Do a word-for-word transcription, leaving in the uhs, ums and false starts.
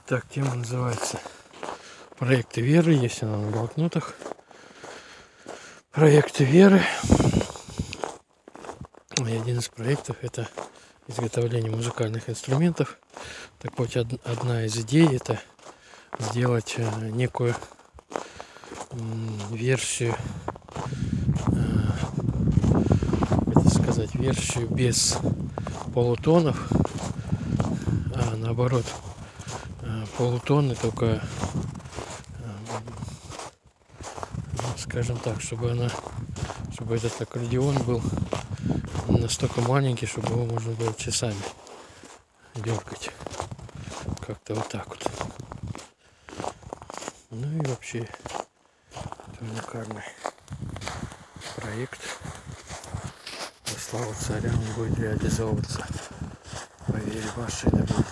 Так, тема называется «Проекты веры». Есть она на блокнотах. Проекты веры. И один из проектов — это изготовление музыкальных инструментов. Так вот, од- одна из идей — это сделать э, некую м, версию, э, как это сказать, версию без полутонов, а наоборот, э, полутоны, только, э, ну, скажем так, чтобы она, чтобы этот аккордеон был настолько маленький, чтобы его можно было часами дергать. Как-то вот так вот. Ну и вообще, это уникальный проект. Во славу царя он будет реализовываться по вере вашей, дорогие.